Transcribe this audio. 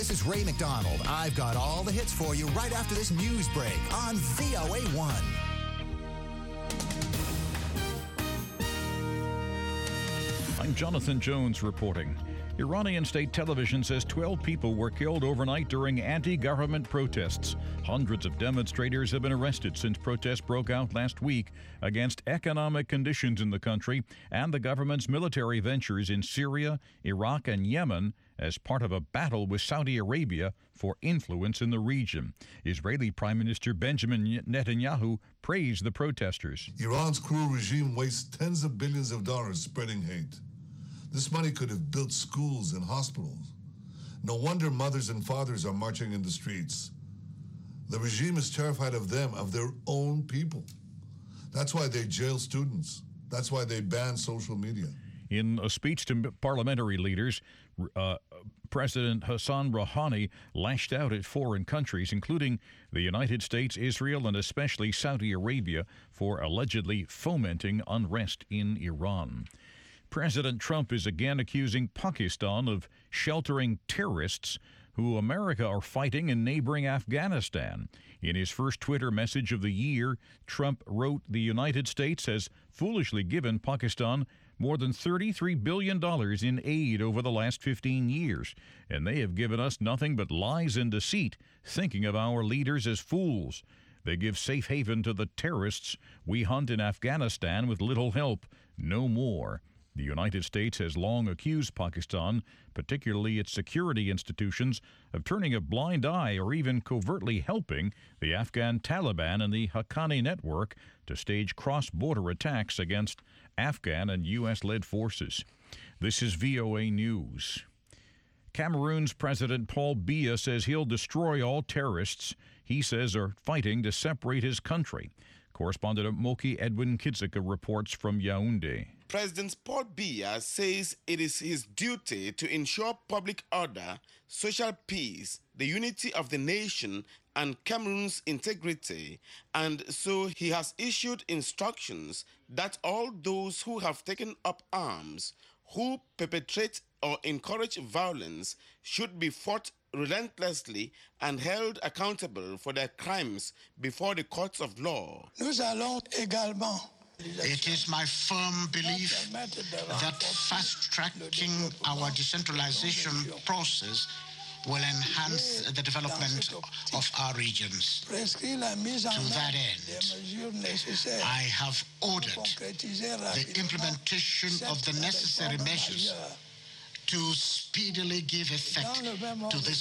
This is Ray McDonald. I've got all the hits for you right after this news break on VOA1. I'm Jonathan Jones reporting. Iranian state television says 12 people were killed overnight during anti-government protests. Hundreds of demonstrators have been arrested since protests broke out last week against economic conditions in the country and the government's military ventures in Syria, Iraq, and Yemen as part of a battle with Saudi Arabia for influence in the region. Israeli Prime Minister Benjamin Netanyahu praised the protesters. Iran's cruel regime wastes tens of billions of dollars spreading hate. This money could have built schools and hospitals. No wonder mothers and fathers are marching in the streets. The regime is terrified of them, of their own people. That's why they jail students. That's why they ban social media. In a speech to parliamentary leaders, President Hassan Rouhani lashed out at foreign countries, including the United States, Israel, and especially Saudi Arabia, for allegedly fomenting unrest in Iran. President Trump is again accusing Pakistan of sheltering terrorists who America are fighting in neighboring Afghanistan. In his first Twitter message of the year, Trump wrote the United States has foolishly given Pakistan more than $33 billion in aid over the last 15 years, and they have given us nothing but lies and deceit, thinking of our leaders as fools. They give safe haven to the terrorists we hunt in Afghanistan with little help, no more. The United States has long accused Pakistan, particularly its security institutions, of turning a blind eye or even covertly helping the Afghan Taliban and the Haqqani network to stage cross-border attacks against Afghan and U.S.-led forces. This is VOA News. Cameroon's President Paul Biya says he'll destroy all terrorists he says are fighting to separate his country. Correspondent Moki Edwin Kidzika reports from Yaoundé. President Paul Biya says it is his duty to ensure public order, social peace, the unity of the nation, and Cameroon's integrity, and so he has issued instructions that all those who have taken up arms, who perpetrate or encourage violence, should be fought relentlessly and held accountable for their crimes before the courts of law. It is my firm belief that fast-tracking our decentralization process will enhance the development of our regions. To that end, I have ordered the implementation of the necessary measures to speedily give effect to this